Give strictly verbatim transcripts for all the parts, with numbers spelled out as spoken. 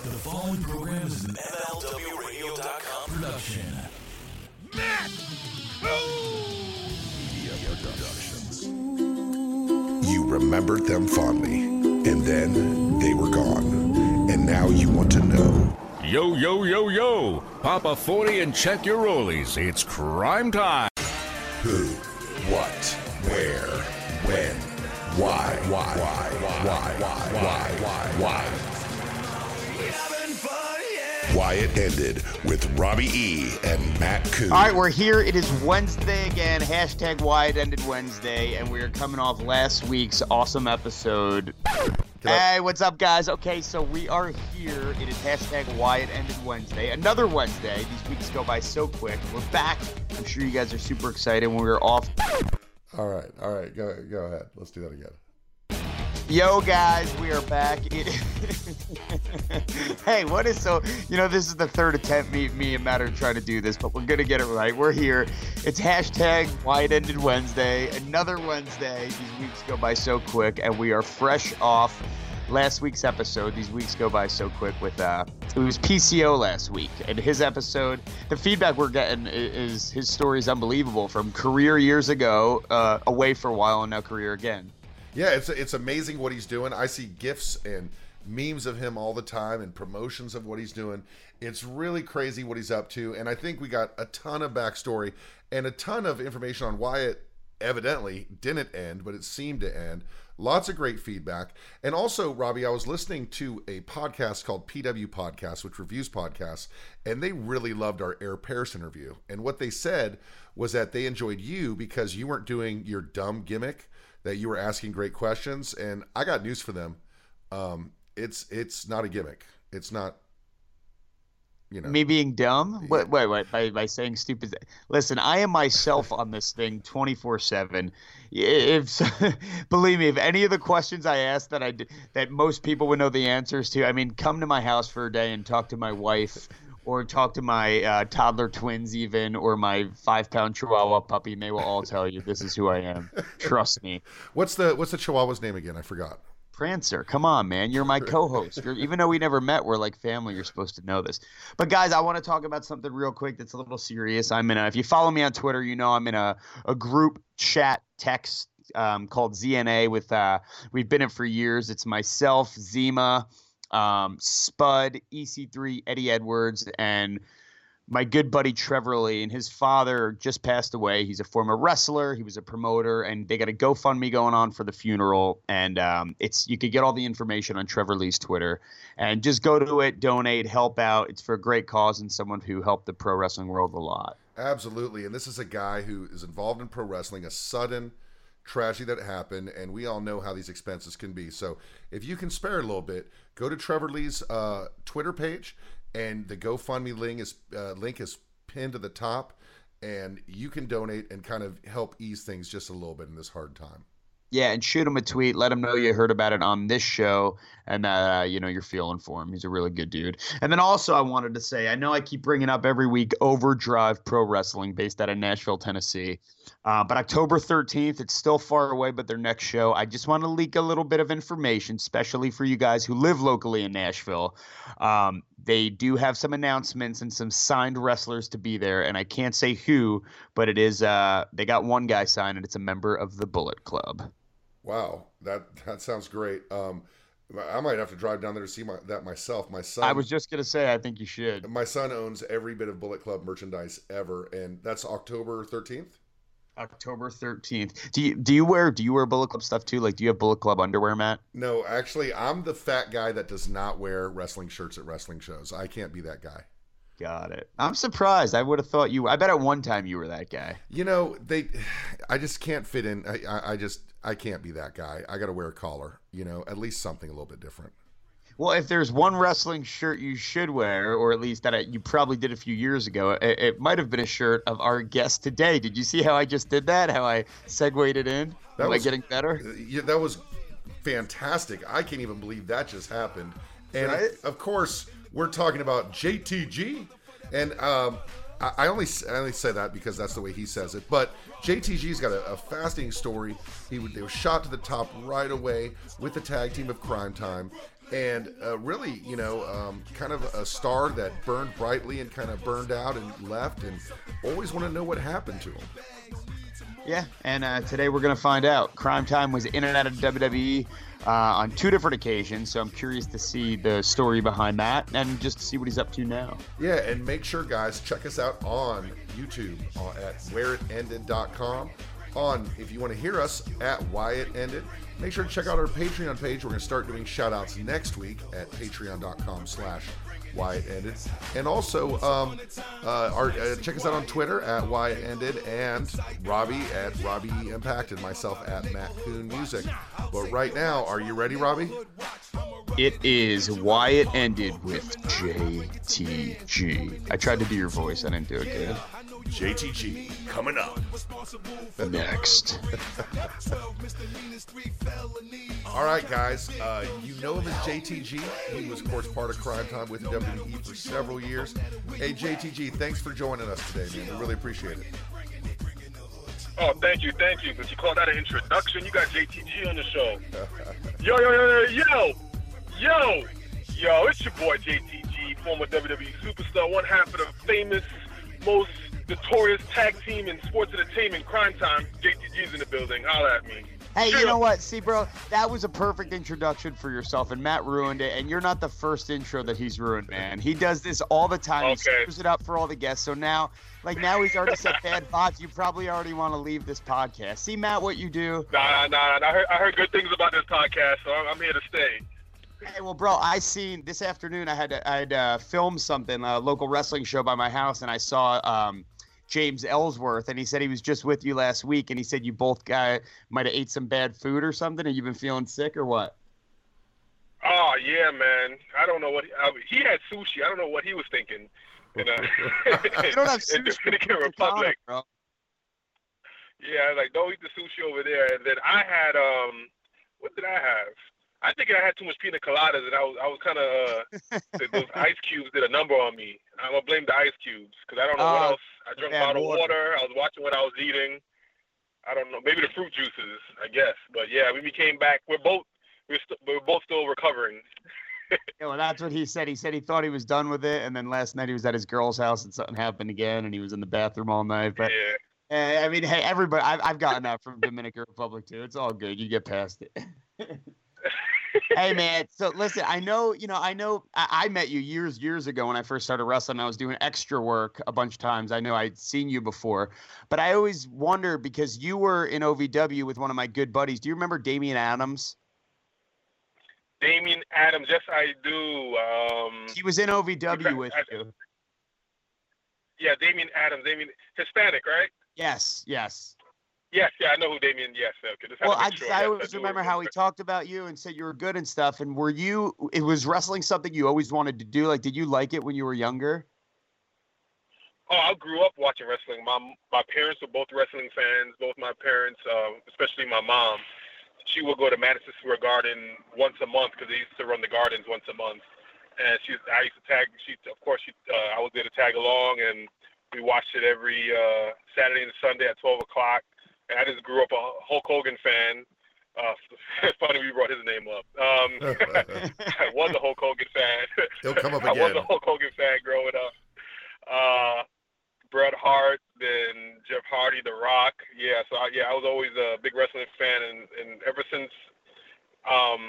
The following program is an M L W radio dot com production. Matt Media Productions. You remembered them fondly, and then they were gone. And now you want to know. Yo, yo, yo, yo. Pop a forty and check your rollies. It's crime time. Who, what, where, when, why, why, why, why, why, why, why, why. Why it ended with Robbie E. and Matt Coon. All right, we're here. It is Wednesday again. Hashtag Why It Ended Wednesday, and we are coming off last week's awesome episode. Hey, what's up, guys? Okay, so we are here. It is hashtag Why It Ended Wednesday. Another Wednesday. These weeks go by so quick. We're back. I'm sure you guys are super excited when we were off. All right, all right, go go ahead. Let's do that again. Yo, guys, we are back. It hey, what is so, you know, this is the third attempt me, me and Matt are trying to do this, but we're going to get it right. We're here. It's hashtag Why It Ended Wednesday. Another Wednesday. These weeks go by so quick, and we are fresh off last week's episode. These weeks go by so quick with, uh, it was P C O last week, and his episode, the feedback we're getting is his story is unbelievable, from career years ago, uh, away for a while, and now career again. Yeah, it's it's amazing what he's doing. I see GIFs and memes of him all the time and promotions of what he's doing. It's really crazy what he's up to, and I think we got a ton of backstory and a ton of information on why it evidently didn't end, but it seemed to end. Lots of great feedback. And also, Robbie, I was listening to a podcast called P W Podcast, which reviews podcasts, and they really loved our Air Paris interview. And what they said was that they enjoyed you because you weren't doing your dumb gimmick, that you were asking great questions. And I got news for them. Um, it's it's not a gimmick. It's not, you know. Me being dumb? Yeah. Wait, wait, wait, by, by saying stupid. Listen, I am myself on this thing twenty-four seven. If believe me, if any of the questions I asked that I did, that most people would know the answers to, I mean, come to my house for a day and talk to my wife, or talk to my uh, toddler twins even, or my five-pound Chihuahua puppy, and they will all tell you this is who I am. Trust me. What's the what's the Chihuahua's name again? I forgot. Prancer, come on, man. You're my co-host. You're, even though we never met, we're like family. You're supposed to know this. But, guys, I want to talk about something real quick that's a little serious. I'm in a, if you follow me on Twitter, you know I'm in a, a group chat text um, called Z N A with, uh, we've been in it for years. It's myself, Zima, um, Spud, E C three, Eddie Edwards, and my good buddy Trevor Lee. And his father just passed away. He's a former wrestler. He was a promoter, and they got a GoFundMe going on for the funeral. And um, it's you could get all the information on Trevor Lee's Twitter, and just go to it, donate, help out. It's for a great cause and someone who helped the pro wrestling world a lot. Absolutely. And this is a guy who is involved in pro wrestling, a sudden tragedy that happened, and we all know how these expenses can be. So if you can spare a little bit, go to Trevor Lee's uh, Twitter page, and the GoFundMe link is uh, link is pinned to the top, and you can donate and kind of help ease things just a little bit in this hard time. Yeah, and shoot him a tweet. Let him know you heard about it on this show, and uh, you know you're feeling for him. He's a really good dude. And then also, I wanted to say, I know I keep bringing up every week Overdrive Pro Wrestling, based out of Nashville, Tennessee. Uh, but October thirteenth, it's still far away, but their next show, I just want to leak a little bit of information, especially for you guys who live locally in Nashville. Um, they do have some announcements and some signed wrestlers to be there, and I can't say who, but it is uh, they got one guy signed, and it's a member of the Bullet Club. Wow, that that sounds great. Um, I might have to drive down there to see my, that myself. My son. I was just gonna say, I think you should. My son owns every bit of Bullet Club merchandise ever, and that's October thirteenth. October thirteenth. Do you do you wear do you wear Bullet Club stuff too? Like, do you have Bullet Club underwear, Matt? No, actually, I'm the fat guy that does not wear wrestling shirts at wrestling shows. I can't be that guy. Got it. I'm surprised. I would have thought you. I bet at one time you were that guy. You know, they. I just can't fit in. I, I, I just I can't be that guy. I got to wear a collar. You know, at least something a little bit different. Well, if there's one wrestling shirt you should wear, or at least that you probably did a few years ago, it, it might have been a shirt of our guest today. Did you see how I just did that? How I segued it in? That Am was, I getting better? Yeah, that was fantastic. I can't even believe that just happened. And Right? of course, we're talking about J T G, and um, I, I only I only say that because that's the way he says it. But J T G's got a, a fascinating story. He would, they were shot to the top right away with the tag team of Crime Time, and uh, really, you know, um, kind of a star that burned brightly and kind of burned out and left, and always want to know what happened to him. Yeah, and uh, today we're going to find out. Crime Time was in and out of W W E uh, on two different occasions, so I'm curious to see the story behind that and just to see what he's up to now. Yeah, and make sure, guys, check us out on YouTube uh, at where it ended dot com. On, if you want to hear us, at Why It Ended. Make sure to check out our Patreon page. We're going to start doing shout-outs next week at patreon dot com slash Why It Ended. And also, um, uh, our, uh, check us out on Twitter at Why It Ended, and Robbie at Robbie Impact, and myself at Matt Coon Music. But right now, are you ready, Robbie? It is Why It Ended with J T G. I tried to do your voice. I didn't do it good. J T G coming up next. All right, guys. Uh, you know him as J T G. He was, of course, part of Crime Time with the W W E for several years. Hey, J T G, thanks for joining us today, man. We really appreciate it. Oh, thank you, thank you. But you called that an introduction. You got J T G on the show. Yo, yo, yo, yo, yo, yo, yo. It's your boy J T G, former W W E superstar, one half of the famous, most notorious tag team in sports entertainment, Crime Time. J T G's in the building. Holla at me. Hey, Sure. you know what? See, bro, that was a perfect introduction for yourself, and Matt ruined it, and you're not the first intro that he's ruined, man. He does this all the time. Okay. He screws it up for all the guests, so now, like, now he's already said bad vibes. You probably already want to leave this podcast. See, Matt, what you do? Nah, nah, nah. I heard, I heard good things about this podcast, so I'm, I'm here to stay. Hey, well, bro, I seen this afternoon. I had to, I had uh, filmed something, a local wrestling show by my house, and I saw um, James Ellsworth, and he said he was just with you last week, and he said you both got might have ate some bad food or something, and you've been feeling sick or what? Oh yeah, man. I don't know what he, I, he had sushi. I don't know what he was thinking. In, uh, You don't have in sushi Dominican in Republic. bro. Yeah, like don't eat the sushi over there. And then I had um, what did I have? I think I had too much pina coladas, and I was I was kind of uh, those ice cubes did a number on me. I'm gonna blame the ice cubes because I don't know what Oh, else. I drank yeah, bottled water. water. I was watching what I was eating. I don't know, maybe the fruit juices, I guess. But yeah, when we came back, we're both we're, st- we're both still recovering. Yeah, well, that's what he said. He said he thought he was done with it, and then last night he was at his girl's house, and something happened again, and he was in the bathroom all night. But Yeah. uh, I mean, hey, everybody, I've I've gotten that from Dominican Republic too. It's all good. You get past it. Hey man, so listen, I know, you know, I know I, I met you years, years ago when I first started wrestling. I was doing extra work a bunch of times. I know I'd seen you before, but I always wonder because you were in O V W with one of my good buddies. Do you remember Damian Adams? Damian Adams, yes, I do. Um, He was in O V W with I- you. yeah, Damian Adams, Damian Hispanic, right? Yes, yes. Yes, yeah, I know who Damian. Yes, okay. Just had Well, to I, make sure. I Yes, always do remember how he talked about you and said you were good and stuff. And were you, it was wrestling something you always wanted to do? Like, did you like it when you were younger? Oh, I grew up watching wrestling. My my parents were both wrestling fans. Both my parents, uh, especially my mom, she would go to Madison Square Garden once a month because they used to run the gardens once a month. And she, I used to tag. She, of course, she, uh, I was there to tag along, and we watched it every uh, Saturday and Sunday at twelve o'clock. And I just grew up a Hulk Hogan fan. Uh, it's funny we brought his name up. Um, I was a Hulk Hogan fan. He'll come up I was again. a Hulk Hogan fan growing up. Uh, Bret Hart, then Jeff Hardy, The Rock. Yeah, so I, yeah, I was always a big wrestling fan, and, and ever since, um,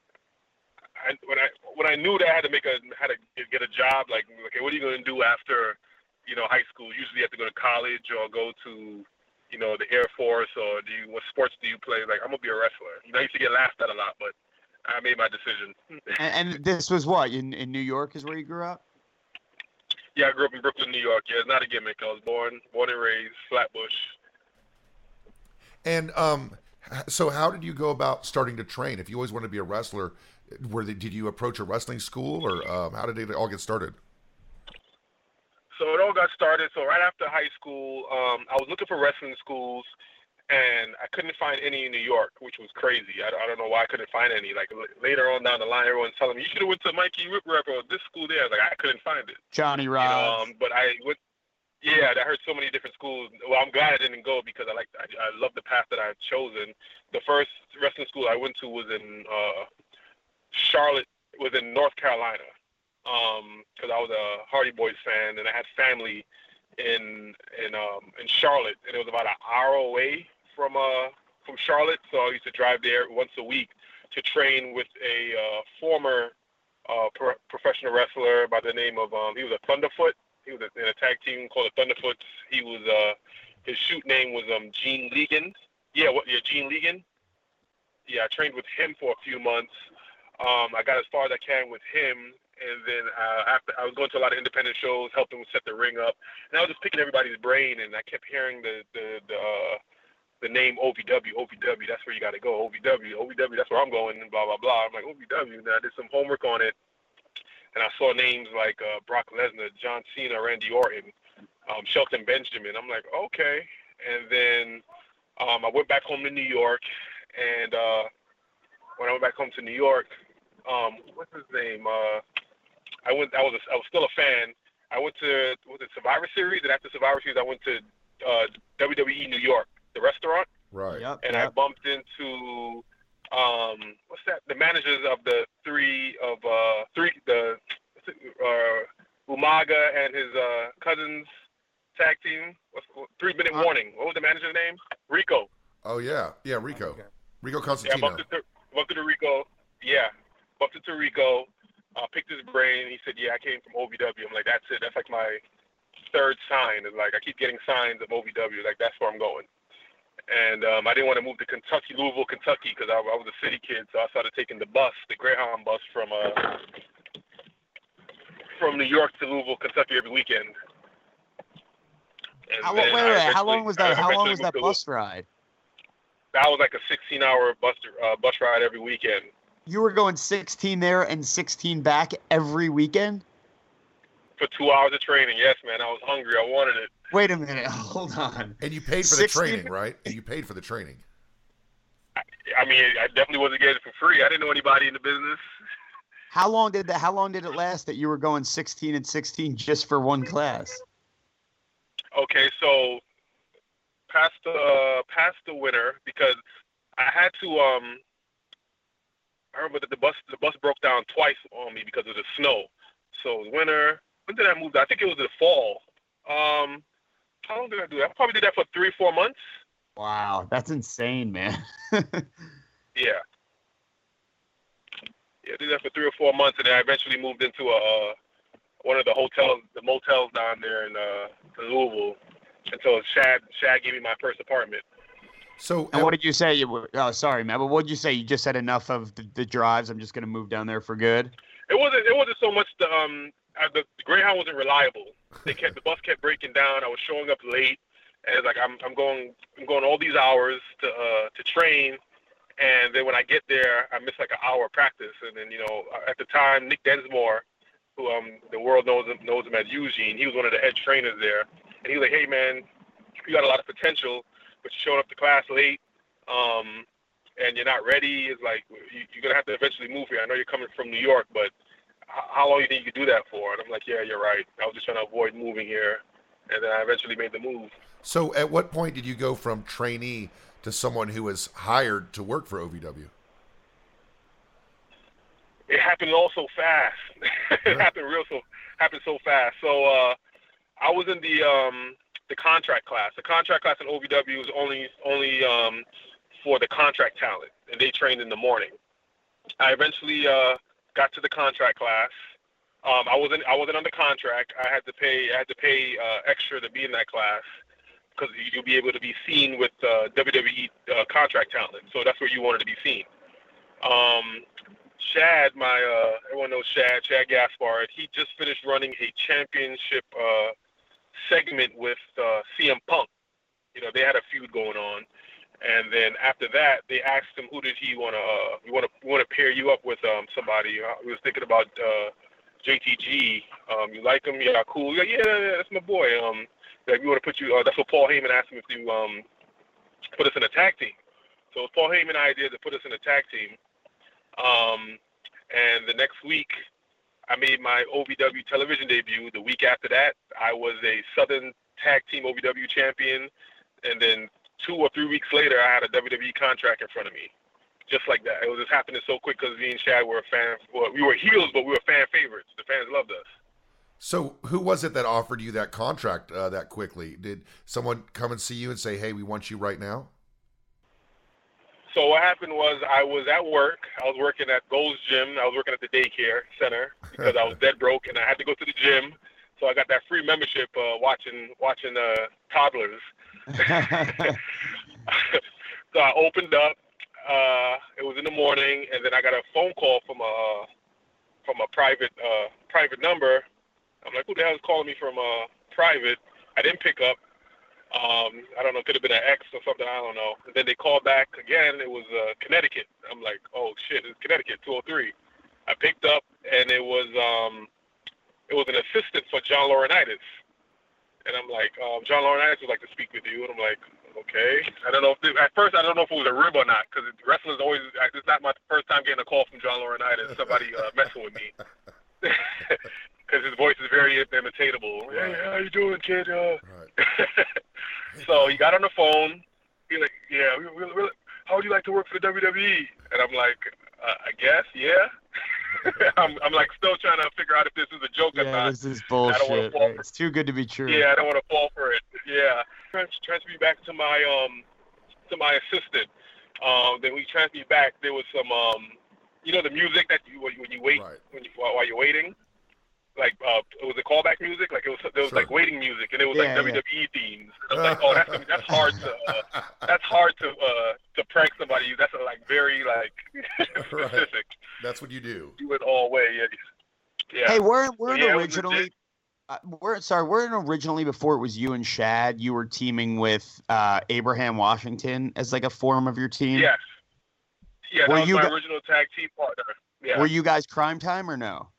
I, when I when I knew that I had to make a had to get a job, like okay, what are you going to do after, you know, high school? Usually you have to go to college or go to, you know, the Air Force, or do you, what sports do you play? Like, I'm going to be a wrestler. You know, I used to get laughed at a lot, but I made my decision. And, and this was what, in, in New York is where you grew up? Yeah, I grew up in Brooklyn, New York. Yeah, it's not a gimmick. I was born, born and raised, Flatbush. And um, so how did you go about starting to train? If you always wanted to be a wrestler, were they, did you approach a wrestling school, or um, how did it all get started? So it all got started. So right after high school, um, I was looking for wrestling schools, and I couldn't find any in New York, which was crazy. I, I don't know why I couldn't find any. Like l- later on down the line, everyone's telling me, you should have went to Mikey Rip Rap or this school there. I was like, I couldn't find it. Johnny You Rods. know, um, but I went, yeah, I heard so many different schools. Well, I'm glad I didn't go because I like I, I love the path that I've chosen. The first wrestling school I went to was in uh, Charlotte, was in North Carolina, because I was a Hardy Boys fan, and I had family in in um, in Charlotte, and it was about an hour away from uh from Charlotte. So I used to drive there once a week to train with a uh, former uh, pro- professional wrestler by the name of um, he was a Thunderfoot. He was in a tag team called the Thunderfoots. He was uh his shoot name was um Gene Ligon. Yeah, what? Yeah, Gene Ligon. Yeah, I trained with him for a few months. Um, I got as far as I can with him, and then uh, after I was going to a lot of independent shows, helping set the ring up, and I was just picking everybody's brain, and I kept hearing the the the, uh, the name O V W, O V W. That's where you got to go, O V W, O V W. That's where I'm going, and blah blah blah. I'm like O V W. And I did some homework on it, and I saw names like uh, Brock Lesnar, John Cena, Randy Orton, um, Shelton Benjamin. I'm like, okay, and then um, I went back home to New York, and uh, when I went back home to New York. Um, what's his name? Uh, I went. I was. A, I was still a fan. I went to was it Survivor Series, and after Survivor Series, I went to uh, W W E New York, the restaurant. Right. Yep, and yep. I bumped into um, what's that? The managers of the three of uh, three the uh, Umaga and his uh, cousins tag team. What's Three Minute Uh, Warning? What was the manager's name? Rico. Oh yeah, yeah, Rico, Okay. Rico Yeah, I Constantino. bumped into, bumped into Rico. Yeah. Bumped into Rico, uh, picked his brain. He said, yeah, I came from O V W. I'm like, that's it. That's like my third sign. It's like I keep getting signs of O V W. Like, that's where I'm going. And um, I didn't want to move to Kentucky, Louisville, Kentucky, because I, I was a city kid. So I started taking the bus, the Greyhound bus from uh, from New York to Louisville, Kentucky every weekend. And How, then wait, I wait, how eventually- long was I that? How long eventually was moved that to bus ride? Louisville. That was like a sixteen-hour bus uh, bus ride every weekend. You were going sixteen there and sixteen back every weekend? For two hours of training. Yes, man. I was hungry. I wanted it. Wait a minute. Hold on. And you paid for the sixteen training, right? And you paid for the training. I mean, I definitely wasn't getting it for free. I didn't know anybody in the business. How long did that? How long did it last that you were going sixteen and sixteen just for one class? Okay, so past the uh, past the winter, because I had to. Um, I remember that the bus the bus broke down twice on me because of the snow. So the winter. When did I move? I think it was the fall. Um, how long did I do that? I probably did that for three, four months. Wow, that's insane, man. Yeah. Yeah, I did that for three or four months, and then I eventually moved into a uh, one of the hotels, the motels down there in, uh, in Louisville. Until Shad Shad gave me my first apartment. So And what did you say? You were, oh, sorry, man. But what did you say? You just had enough of the, the drives. I'm just gonna move down there for good. It wasn't. It wasn't so much the um. Uh, the, the Greyhound wasn't reliable. They kept the bus kept breaking down. I was showing up late, and it's like I'm I'm going I'm going all these hours to uh to train, and then when I get there, I miss like an hour of practice. And then you know at the time Nick Densmore, who um the world knows him knows him as Eugene, he was one of the head trainers there, and he was like, hey man, you got a lot of potential, but you're showing up to class late. Um. And you're not ready. It's like you, you're gonna have to eventually move here. I know you're coming from New York, but h- how long do you think you could do that for? And I'm like, yeah, you're right. I was just trying to avoid moving here, and then I eventually made the move. So at what point did you go from trainee to someone who was hired to work for O V W? It happened all so fast. it Right. happened real so happened so fast. So uh, I was in the um, the contract class. The contract class in O V W was only only um, for the contract talent, and they trained in the morning. I eventually uh, got to the contract class. Um, I wasn't I wasn't under contract. I had to pay I had to pay uh, extra to be in that class because you'll be able to be seen with uh, W W E uh, contract talent. So that's where you wanted to be seen. Um, Shad, my uh, everyone knows Shad, Shad Gaspard. He just finished running a championship uh, segment with uh, C M Punk. You know, they had a feud going on. And then after that, they asked him, "Who did he want to? Uh, we want to want to pair you up with um, somebody." Uh, we was thinking about uh, J T G. Um, you like him? Yeah, cool. Yeah, yeah, yeah, that's my boy. Um, like we want to put you. Uh, that's what Paul Heyman asked him if you um, put us in a tag team. So it was Paul Heyman's idea to put us in a tag team. Um, and the next week, I made my O V W television debut. The week after that, I was a Southern Tag Team O V W champion, and then two or three weeks later, I had a W W E contract in front of me. just like that. It was just happening so quick because me and Shad were a fan. Well, we were heels, but we were fan favorites. The fans loved us. So who was it that offered you that contract uh, that quickly? Did someone come and see you and say, hey, we want you right now? So what happened was I was at work. I was working at Gold's Gym. I was working at the daycare center because I was dead broke and I had to go to the gym. So I got that free membership uh, watching watching uh, toddlers. So I opened up. Uh, it was in the morning, and then I got a phone call from a from a private uh, private number. I'm like, who the hell is calling me from uh, private? I didn't pick up. Um, I don't know, could have been an ex or something, I don't know. And then they called back again, it was uh, Connecticut. I'm like, oh shit, it's Connecticut, two oh three. I picked up, and it was um, it was an assistant for John Laurinaitis. And I'm like, um, John Laurinaitis would like to speak with you. And I'm like, okay. I don't know if this, at first I don't know if it was a rib or not, because wrestlers always, it's not my first time getting a call from John Laurinaitis, somebody uh, messing with me. Because his voice is very imitatable. Right. Hey, how you doing, kid? Uh, right. So he got on the phone. He's like, yeah, we, we, we, how would you like to work for the W W E? And I'm like, uh, I guess, yeah. I'm, I'm like still trying to figure out if this is a joke yeah, or not. This is bullshit. Right? It's too good to be true. Yeah, I don't want to fall for it. Yeah. Transfer me back to my um to my assistant. Um, then we transferred me back. There was some um, you know, the music that you when you wait Right. when you while you're waiting. Like uh, it was a callback music. Like it was there was Sure. like waiting music, and it was Yeah, like W W E themes. And I was like, oh, that's that's hard to uh, that's hard to uh, to prank somebody. That's uh, like very like Right. specific. That's what you do. Do it all way. Yeah. Yeah. Hey, weren't weren't Yeah, it was originally legit. uh, weren't sorry, weren't originally before it was you and Shad, you were teaming with uh, Abraham Washington as like a form of your team? Yes. Yeah, that Were was you my gu- original tag team partner. Yeah. Were you guys Crime Time or no?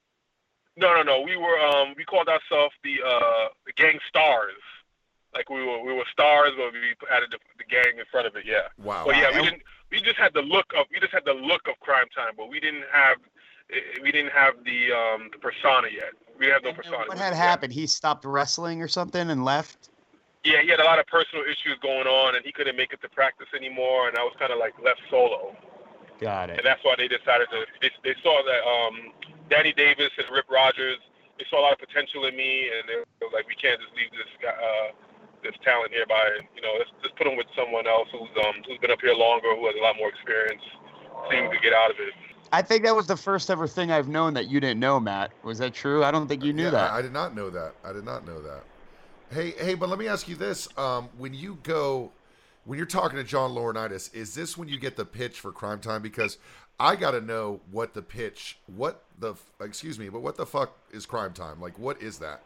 No, no, no. We were um we called ourselves the uh the gang stars. Like we were we were stars, but we added the, the gang in front of it. Yeah. Wow. But yeah, we And- didn't. We just had the look of we just had the look of Crime Time, but we didn't have we didn't have the um the persona yet. We didn't have no And- and persona. what had yet. happened? He stopped wrestling or something and left? Yeah, he had a lot of personal issues going on, and he couldn't make it to practice anymore, and I was kind of like left solo. Got it. And that's why they decided to. They, they saw that um, Danny Davis and Rip Rogers. They saw a lot of potential in me, and they were like, "We can't just leave this guy, uh, this talent here by, you know, let's just put him with someone else who's um who's been up here longer, who has a lot more experience, seems to get out of it." I think that was the first ever thing I've known that you didn't know, Matt. Was that true? I don't think you knew Yeah, that. I, I did not know that. I did not know that. Hey, hey, but let me ask you this: um, when you go, when you're talking to John Laurinaitis, is this when you get the pitch for Crime Time? Because I got to know what the pitch, what the, excuse me, but what the fuck is Crime Time? Like, what is that?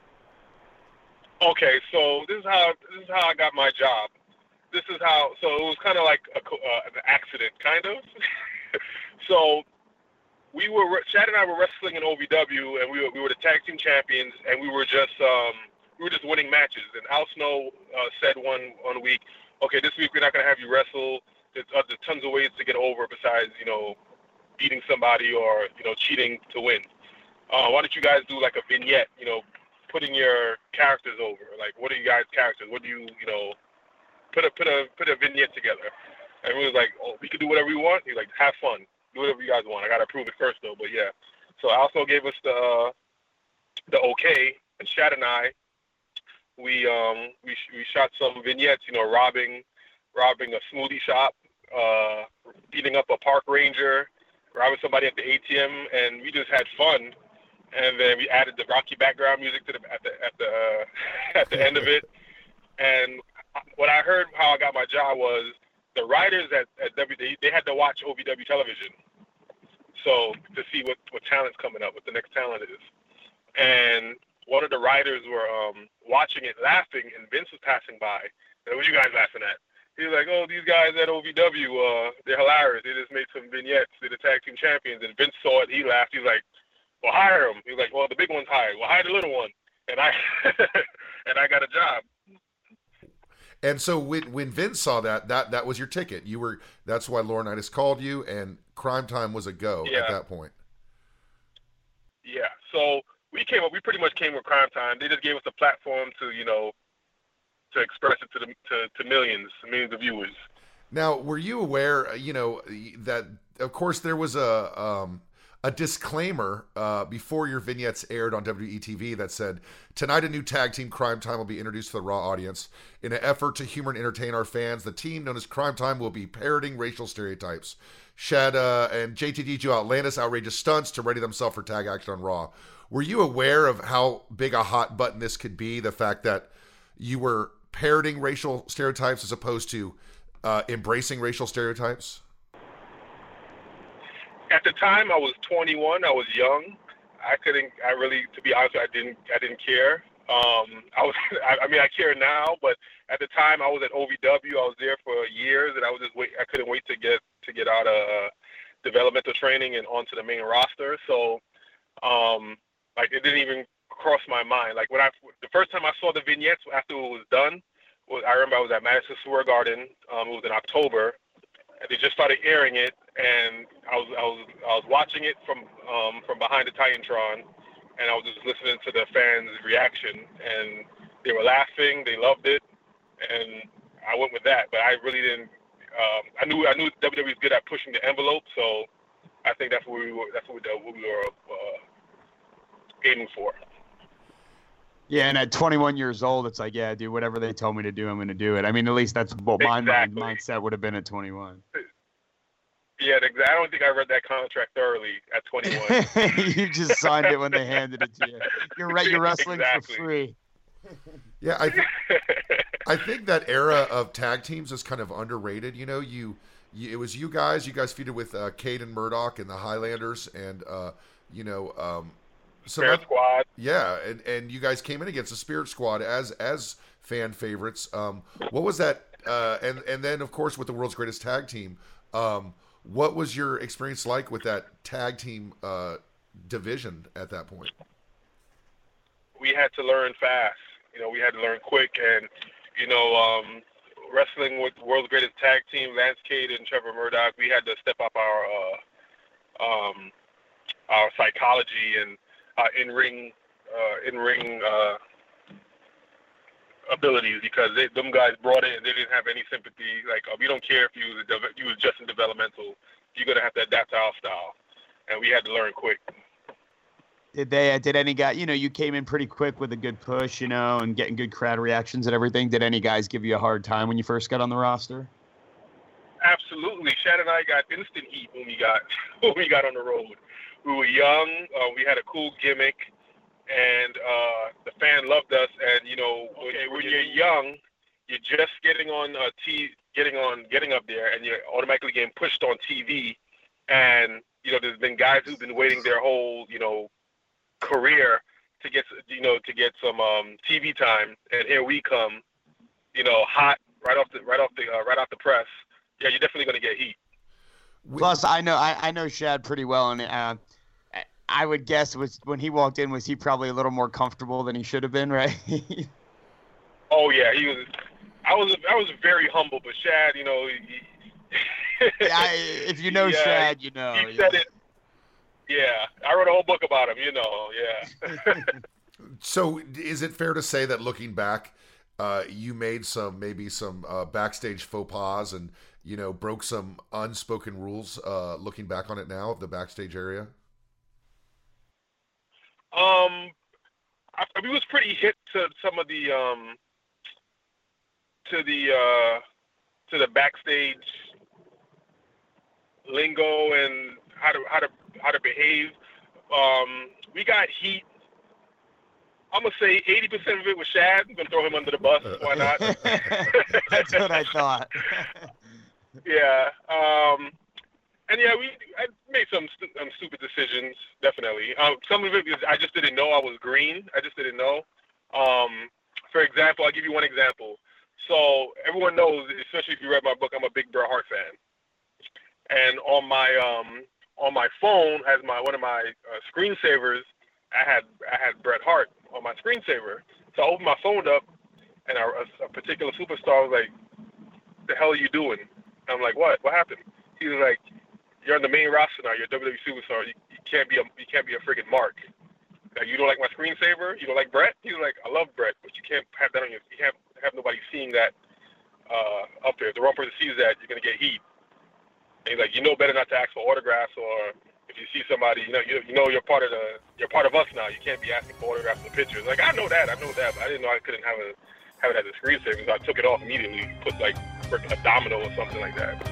Okay, so this is how this is how I got my job. This is how. So it was kind of like a, co- uh, an accident, kind of. So we were Chad and I were wrestling in O V W, and we were we were the tag team champions, and we were just um we were just winning matches. And Al Snow uh, said one one week, okay, this week we're not gonna have you wrestle. There's, uh, there's tons of ways to get over besides you know beating somebody or you know cheating to win. Uh, why don't you guys do like a vignette? You know, putting your characters over. Like, what are you guys' characters? What do you you know put a put a put a vignette together? And we was like, oh, we can do whatever we want. He's like, have fun. Do whatever you guys want. I gotta approve it first though, but yeah. So also gave us the uh, the okay, and Shad and I, we um we we shot some vignettes, you know, robbing robbing a smoothie shop, uh, beating up a park ranger, robbing somebody at the A T M, and we just had fun. And then we added the Rocky background music to the at the at the uh, at the end of it. And what I heard how I got my job was the writers at, at W W E, they had to watch O V W television. So to see what, what talent's coming up, what the next talent is. And one of the writers were um, watching it laughing, and Vince was passing by. And what are you guys laughing at? He was like, oh, these guys at O V W, uh, they're hilarious. They just made some vignettes. They're the tag team champions. And Vince saw it. He laughed. He was like, well, hire him. He was like, well, the big one's hired. Well, hire the little one. And I and I got a job. And so when when Vince saw that, that that was your ticket. You were that's why Laurinaitis called you, and Crime Time was a go Yeah. at that point. Yeah. So we came up. We pretty much came with Crime Time. They just gave us a platform to, you know, to express it to the to, to millions, millions of viewers. Now, were you aware, you know, that of course there was a um, a disclaimer uh, before your vignettes aired on W W E T V that said, tonight a new tag team, Crime Time, will be introduced to the Raw audience. In an effort to humor and entertain our fans, the team known as Crime Time will be parroting racial stereotypes. Shad uh, and J T D do outlandish, outrageous stunts to ready themselves for tag action on Raw. Were you aware of how big a hot button this could be? The fact that you were parroting racial stereotypes as opposed to uh, embracing racial stereotypes? At the time, I was twenty-one. I was young. I couldn't. I really, to be honest, I didn't. I didn't care. Um, I was. I, I mean, I care now, but at the time, I was at O V W. I was there for years, and I was just wait. I couldn't wait to get to get out of uh, developmental training and onto the main roster. So, um, like, it didn't even cross my mind. Like when I, the first time I saw the vignettes after it was done, was I remember I was at Madison Square Garden. Um, it was in October. And they just started airing it, and I was I was I was watching it from um, from behind the Titantron, and I was just listening to the fans' reaction, and they were laughing, they loved it, and I went with that. But I really didn't. Um, I knew I knew W W E was good at pushing the envelope, so I think that's what we were that's what we, what we were uh, aiming for. Yeah, and at twenty-one years old, it's like, yeah, dude, whatever they told me to do, I'm going to do it. I mean, at least that's what my exactly. mind, mindset would have been at twenty-one. Yeah, I don't think I read that contract thoroughly at twenty-one. You just signed it when they handed it to you. You're right. You're wrestling exactly. for free. Yeah, I th- I think that era of tag teams is kind of underrated. You know, you, you it was you guys. You guys feuded with uh, Cade and Murdoch and the Highlanders, and uh, you know. Um, Some Spirit other, Squad. Yeah, and, and you guys came in against the Spirit Squad as as fan favorites. Um, what was that? Uh, and and then of course with the world's greatest tag team. Um, what was your experience like with that tag team uh, division at that point? We had to learn fast. You know, we had to learn quick, and you know, um, wrestling with the world's greatest tag team, Lance Cade and Trevor Murdoch, we had to step up our uh, um, our psychology and Uh, in-ring, uh, in-ring uh, abilities, because they, them guys brought it and they didn't have any sympathy. Like, oh, we don't care if you was, a, you was just in developmental. You're gonna have to adapt to our style, and we had to learn quick. Did they? Uh, did any guy? You know, you came in pretty quick with a good push, you know, and getting good crowd reactions and everything. Did any guys give you a hard time when you first got on the roster? Absolutely. Shad and I got instant heat when we got when we got on the road. We were young. Uh, we had a cool gimmick, and uh, the fan loved us. And you know, when, okay, when you're young, you're just getting on uh, t getting on, getting up there, and you're automatically getting pushed on T V. And you know, there's been guys who've been waiting their whole, you know, career to get, you know, to get some um, T V time, and here we come, you know, hot right off the right off the uh, right off the press. Yeah, you're definitely gonna get heat. Plus, I know I, I know Shad pretty well, and uh, I would guess was when he walked in, was he probably a little more comfortable than he should have been, right? Oh yeah, he was. I was I was very humble, but Shad, you know, he, I, if you know yeah, Shad, you know. He yeah. said it. Yeah, I wrote a whole book about him. You know, yeah. So, is it fair to say that looking back, uh, you made some maybe some uh, backstage faux pas and you know broke some unspoken rules? Uh, looking back on it now, of the backstage area. Um, I, I mean, it was pretty hit to some of the um, to the uh, to the backstage lingo and how to how to how to behave. Um, we got heat. I'm gonna say eighty percent of it was Shad. I'm gonna throw him under the bus. Why not? That's what I thought. Yeah. Um, and yeah, we I made some stu- um, stupid decisions. Definitely. Um, some of it is I just didn't know I was green. I just didn't know. Um, for example, I'll give you one example. So everyone knows, especially if you read my book, I'm a big Bret Hart fan. And on my um, on my phone has my one of my uh, screensavers. I had I had Bret Hart on my screensaver. So I opened my phone up, and a, a particular superstar was like, "The hell are you doing?" And I'm like, "What? What happened?" He was like, "You're on the main roster now. You're a W W E superstar. You, you can't be a you can't be a friggin' mark. Like, you don't like my screensaver? You don't like Bret?" He was like, "I love Bret, but you can't have that on your you can't have nobody seeing that uh, up there. If the wrong person sees that, you're gonna get heat. And he's like, you know better not to ask for autographs, or if you see somebody, you know, you, you know you're part of the, you're part of us now. You can't be asking for autographs and pictures. Like, I know that, I know that, but I didn't know I couldn't have a have it as a screensaver, so I took it off immediately, put like a domino or something like that.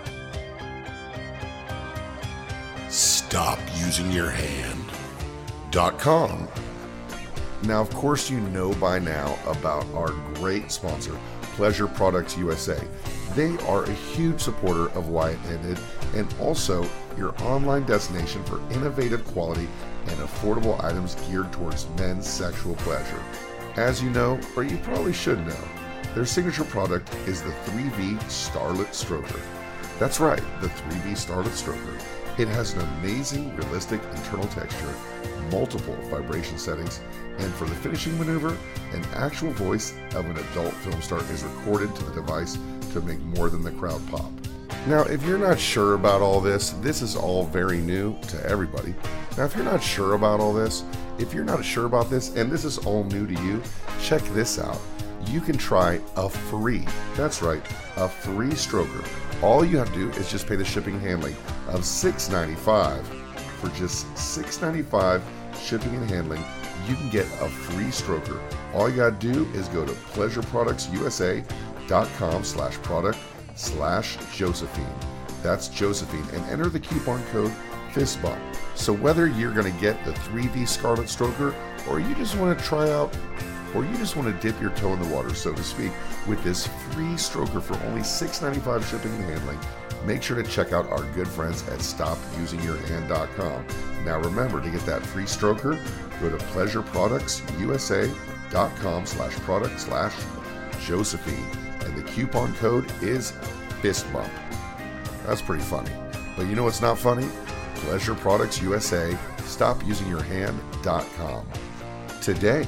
Stop using your hand. Dot com. Now, of course, you know by now about our great sponsor, Pleasure Products U S A. They are a huge supporter of Wyatt Ended and also your online destination for innovative quality and affordable items geared towards men's sexual pleasure. As you know, or you probably should know, their signature product is the three V Starlet Stroker. That's right, the three V Starlet Stroker. It has an amazing, realistic internal texture, multiple vibration settings, and for the finishing maneuver, an actual voice of an adult film star is recorded to the device to make more than the crowd pop. Now, if you're not sure about all this, this is all very new to everybody. Now, if you're not sure about all this, if you're not sure about this, and this is all new to you, check this out. You can try a free, that's right, a free stroker. All you have to do is just pay the shipping and handling of six dollars and ninety-five cents. For just six dollars and ninety-five cents shipping and handling, you can get a free stroker. All you gotta do is go to pleasureproductsusa.com slash product slash Josephine. That's Josephine, and enter the coupon code FISTBUMP. So whether you're gonna get the three V Scarlet Stroker, or you just wanna try out, or you just want to dip your toe in the water, so to speak, with this free stroker for only six dollars and ninety-five cents shipping and handling, make sure to check out our good friends at stop using your hand dot com. Now remember, to get that free stroker, go to pleasureproductsusa.com slash product slash Josephine, and the coupon code is FISTBUMP. That's pretty funny. But you know what's not funny? Pleasure Products U S A, stop using your hand dot com. Today,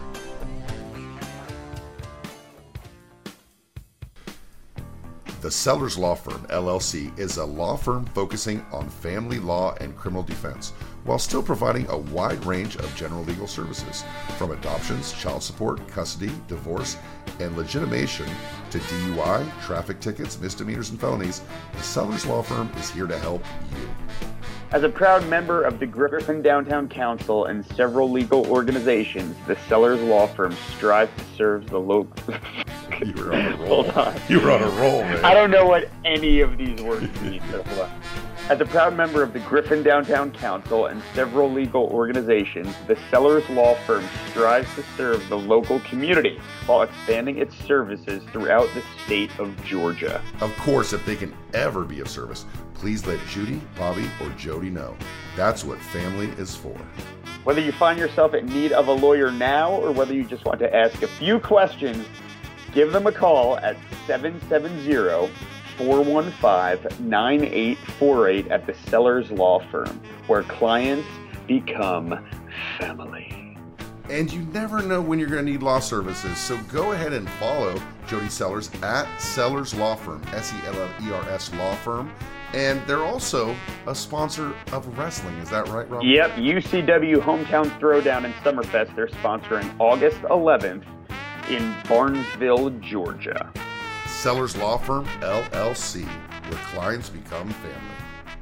the Sellers Law Firm, L L C, is a law firm focusing on family law and criminal defense, while still providing a wide range of general legal services, from adoptions, child support, custody, divorce, and legitimation to D U I, traffic tickets, misdemeanors, and felonies. The Sellers Law Firm is here to help you. As a proud member of the Griffin Downtown Council and several legal organizations, the Sellers Law Firm strives to serve the local... You were on a roll. Hold on. You were on a roll, man. I don't know what any of these words mean. So hold on. As a proud member of the Griffin Downtown Council and several legal organizations, the Sellers Law Firm strives to serve the local community while expanding its services throughout the state of Georgia. Of course, if they can ever be of service, please let Judy, Bobby, or Jody know. That's what family is for. Whether you find yourself in need of a lawyer now or whether you just want to ask a few questions, give them a call at seven seven zero, four one five, nine eight four eight at the Sellers Law Firm, where clients become family. And you never know when you're going to need law services, so go ahead and follow Jody Sellers at Sellers Law Firm, S E L L E R S Law Firm. And they're also a sponsor of wrestling. Is that right, Rob? Yep, U C W Hometown Throwdown and Summerfest. They're sponsoring August eleventh in Barnesville, Georgia. Sellers Law Firm, L L C, where clients become family.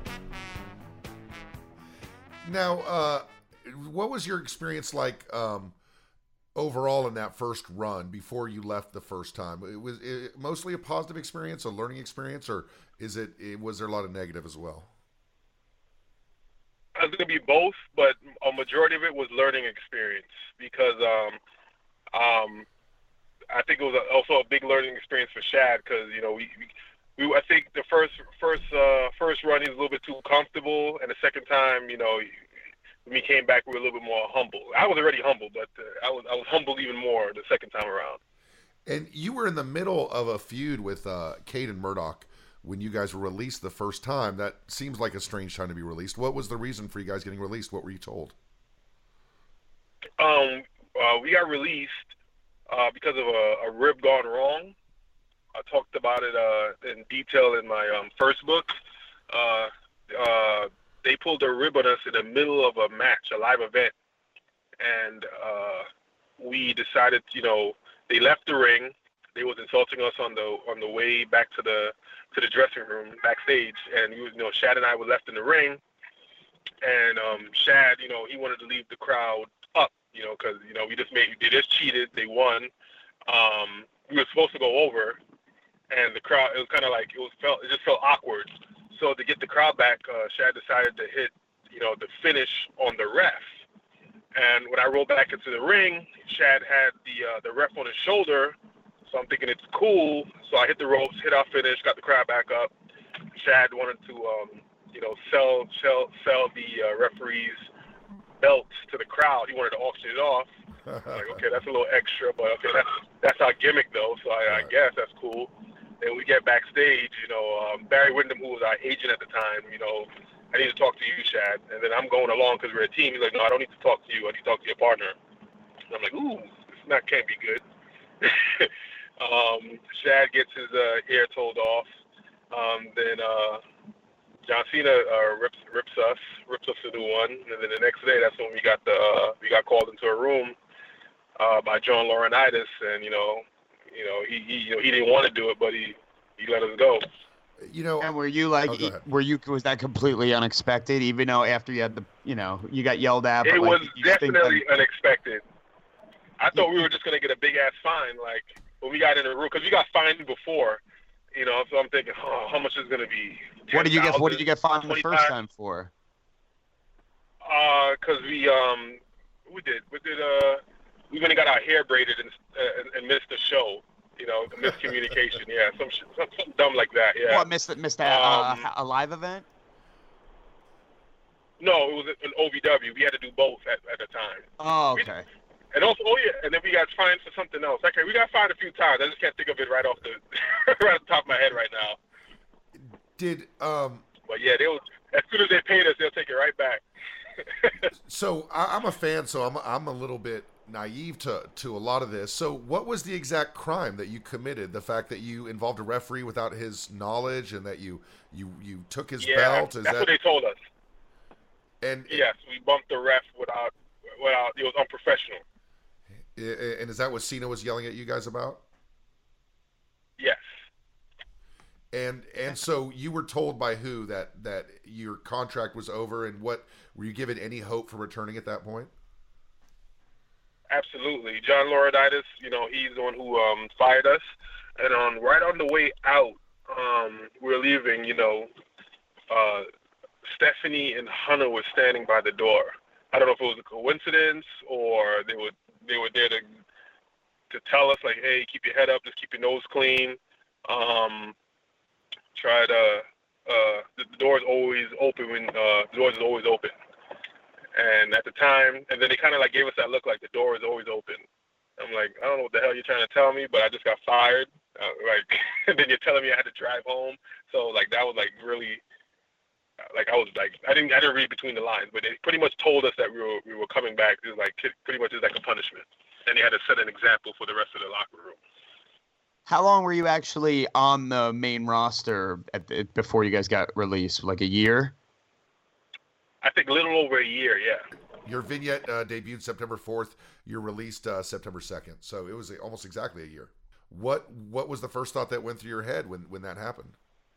Now, uh, what was your experience like um, overall in that first run before you left the first time? It was it mostly a positive experience, a learning experience, or is it, it was there a lot of negative as well? It's going to be both, but a majority of it was learning experience because um, um, I think it was a, also a big learning experience for Shad because, you know, we, we, we I think the first first uh, first run he was a little bit too comfortable, and the second time, you know, when we came back, we were a little bit more humble. I was already humble, but uh, I was I was humbled even more the second time around. And you were in the middle of a feud with uh, Cade and Murdoch when you guys were released the first time. That seems like a strange time to be released. What was the reason for you guys getting released? What were you told? Um, uh, we got released uh, because of a, a rib gone wrong. I talked about it uh, in detail in my um, first book. Uh, uh, they pulled a rib on us in the middle of a match, a live event. And uh, we decided, you know, they left the ring. they was insulting us on the on the way back to the to the dressing room backstage, and you know, Shad and I were left in the ring, and um, Shad, you know, he wanted to leave the crowd up, you know, because you know we just made they just cheated, they won. Um, we were supposed to go over, and the crowd, it was kind of like it was felt it just felt awkward. So to get the crowd back, uh, Shad decided to hit, you know, the finish on the ref. And when I rolled back into the ring, Shad had the uh, the ref on his shoulder, so I'm thinking it's cool. So I hit the ropes, hit our finish, got the crowd back up. Shad wanted to, um, you know, sell sell sell the uh, referee's belts to the crowd. He wanted to auction it off. I'm like, okay, that's a little extra, but okay, that's that's our gimmick though. So I, I guess that's cool. And we get backstage, you know, um, Barry Windham, who was our agent at the time, you know, I need to talk to you, Shad. And then I'm going along because we're a team. He's like, no, I don't need to talk to you. I need to talk to your partner. And I'm like, ooh, this not can't be good. um, Shad gets his uh, ear told off. Um, then uh, John Cena uh, rips rips us, rips us a new one. And then the next day, that's when we got the uh, we got called into a room uh, by John Laurinaitis, and you know, you know, he, he you know he didn't want to do it, but he he let us go. You know, and were you like, oh, were you, was that completely unexpected? Even though after you had the, you know, you got yelled at. But it like, was you think definitely that... unexpected. I thought we were just gonna get a big ass fine, like when we got in the room, because we got fined before, you know. So I'm thinking, oh, how much is it gonna be? ten, what did you get? What did you get fined the first time for? Uh, cause we um, we did, we did uh, we went and got our hair braided and uh, and, and missed the show. You know, the miscommunication, yeah, some, some something dumb like that, yeah. What, missed missed a, um, uh, a live event? No, it was an O V W. We had to do both at, at the time. Oh, okay. We, and also, oh yeah, and then we got fined for something else. Okay, we got fined a few times. I just can't think of it right off the right off the top of my head right now. Did um? But yeah, they will. As soon as they paid us, they'll take it right back. So I, I'm a fan, so I'm I'm a little bit naive to to a lot of this. So what was the exact crime that you committed? The fact that you involved a referee without his knowledge, and that you you you took his yeah, belt? Is that's that... what they told us. And yes, we bumped the ref without without it was unprofessional. And is that what Cena was yelling at you guys about? Yes. And and so you were told by who that that your contract was over, and what were you given any hope for returning at that point? Absolutely. John Laurinaitis, you know, he's the one who um, fired us. And on right on the way out, um, we we're leaving, you know, uh, Stephanie and Hunter were standing by the door. I don't know if it was a coincidence or they were they were there to to tell us, like, hey, keep your head up, just keep your nose clean. Um, try to, uh, the, the door is always open when, uh, the door is always open. And at the time, and then they kind of like gave us that look like the door is always open. I'm like, I don't know what the hell you're trying to tell me, but I just got fired. Uh, like, and then you're telling me I had to drive home. So like that was like really, like I was like I didn't I didn't read between the lines, but they pretty much told us that we were we were coming back. It was like pretty much just like a punishment, and they had to set an example for the rest of the locker room. How long were you actually on the main roster at the, before you guys got released? Like a year? I think a little over a year, yeah. Your vignette uh, debuted September fourth. You're released uh, September second. So it was almost exactly a year. What What was the first thought that went through your head when, when that happened?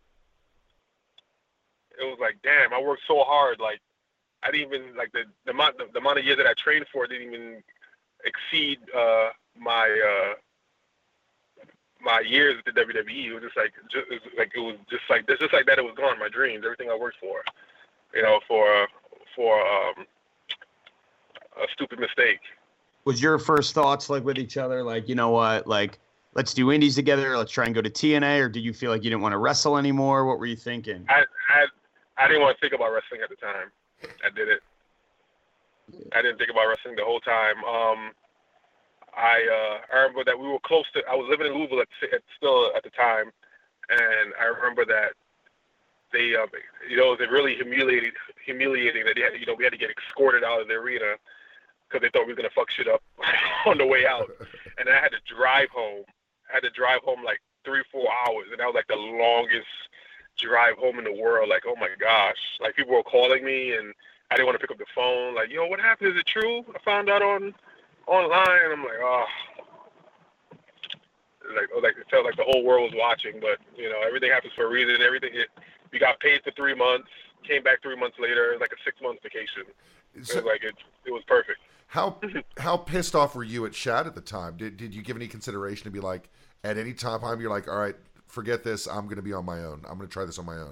It was like, damn, I worked so hard. Like, I didn't even, like, the, the, amount, the, the amount of years that I trained for didn't even exceed uh, my uh, my years at the W W E. It was just like, just, it was like, it was just like, just like that, it was gone. My dreams, everything I worked for, you know, for, for um, a stupid mistake. Was your first thoughts, like, with each other, like, you know what, like, let's do indies together, let's try and go to T N A, or did you feel like you didn't want to wrestle anymore? What were you thinking? I, I, I didn't want to think about wrestling at the time. I did it. I didn't think about wrestling the whole time. Um, I uh, I remember that we were close to. I was living in Louisville at, at, still at the time, and I remember that they, uh, you know, it was really humiliating. Humiliating that they had, you know, we had to get escorted out of the arena because they thought we were gonna fuck shit up on the way out, and I had to drive home. I had to drive home like three, four hours, and that was like the longest drive home in the world. Like, oh my gosh, like people were calling me, and I didn't want to pick up the phone. Like, yo, what happened? Is it true? I found out on online, and I'm like, oh, like like it felt like the whole world was watching. But you know, everything happens for a reason. Everything it, we got paid for three months, came back three months later, it was like a six month vacation. So, it was like it it was perfect. How how pissed off were you at Shad at the time? Did did you give any consideration to be like, at any time you're like, all right, forget this, I'm going to be on my own. I'm going to try this on my own.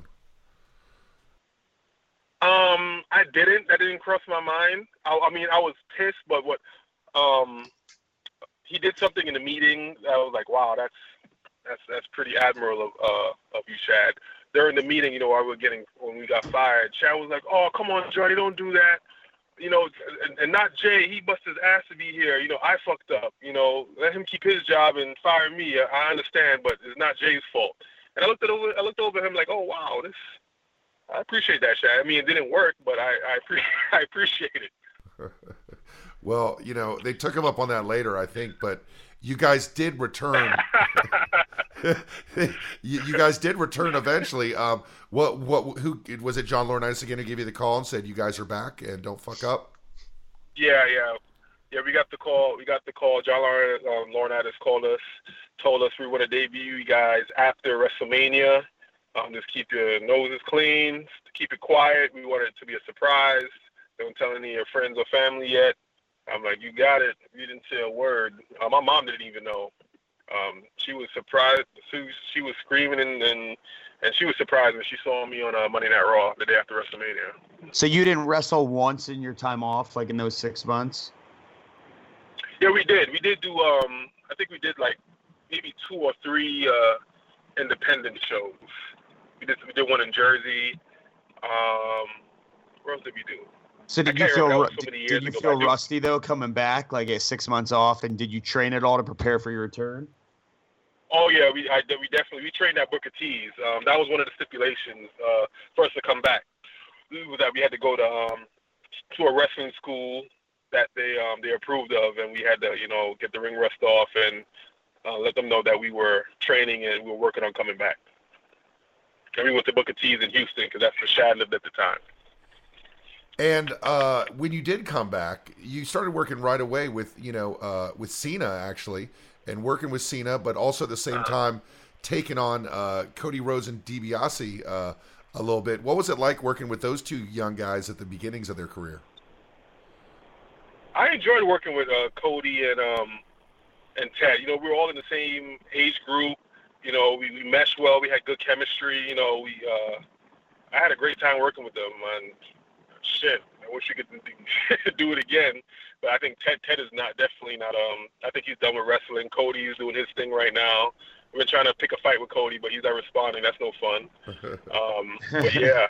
Um, I didn't. That didn't cross my mind. I, I mean, I was pissed, but what? Um, he did something in the meeting. I was like, wow, that's that's that's pretty admirable of uh of you, Shad. During the meeting, you know, I was getting when we got fired. Shad was like, oh, come on, Johnny, don't do that. You know, and, and not Jay. He busted his ass to be here. You know, I fucked up. You know, let him keep his job and fire me. I understand, but it's not Jay's fault. And I looked at over. I looked over him like, oh wow, this. I appreciate that, Shad. I mean, it didn't work, but I I, pre- I appreciate it. Well, you know, they took him up on that later, I think, but you guys did return. you, you guys did return eventually. Um, what what who was it? John Laurinaitis again who gave you the call and said you guys are back and don't fuck up. Yeah, yeah, yeah. We got the call. We got the call. John Laurinaitis, um, Laurinaitis called us, told us we want to debut you guys after WrestleMania. Um, just keep your noses clean, keep it quiet. We want it to be a surprise. Don't tell any of your friends or family yet. I'm like, you got it. You didn't say a word. Uh, my mom didn't even know. Um, she was surprised. She, she was screaming and, and and she was surprised when she saw me on uh, Monday Night Raw the day after WrestleMania. So you didn't wrestle once in your time off, like in those six months? Yeah, we did. We did do. Um, I think we did like maybe two or three uh, independent shows. We did, we did one in Jersey. Um, where else did we do? So did you feel ru- so did, did you feel rusty though coming back like at six months off, and did you train at all to prepare for your return? Oh yeah, we I, we definitely we trained at Booker T's. Um, that was one of the stipulations uh, for us to come back. Was that we had to go to um, to a wrestling school that they um, they approved of, and we had to you know get the ring rust off and uh, let them know that we were training and we were working on coming back. And we went to Booker T's in Houston because that's where Shad lived at the time. And uh, when you did come back, you started working right away with, you know, uh, with Cena actually, and working with Cena, but also at the same time taking on uh, Cody Rhodes and DiBiase uh, a little bit. What was it like working with those two young guys at the beginnings of their career? I enjoyed working with uh, Cody and um, and Ted. You know, we were all in the same age group. You know, we, we meshed well. We had good chemistry. You know, we uh, I had a great time working with them. And shit, I wish we could do it again. But I think Ted Ted is not definitely not. Um, I think he's done with wrestling. Cody is doing his thing right now. We've been trying to pick a fight with Cody, but he's not responding. That's no fun. Um, but yeah.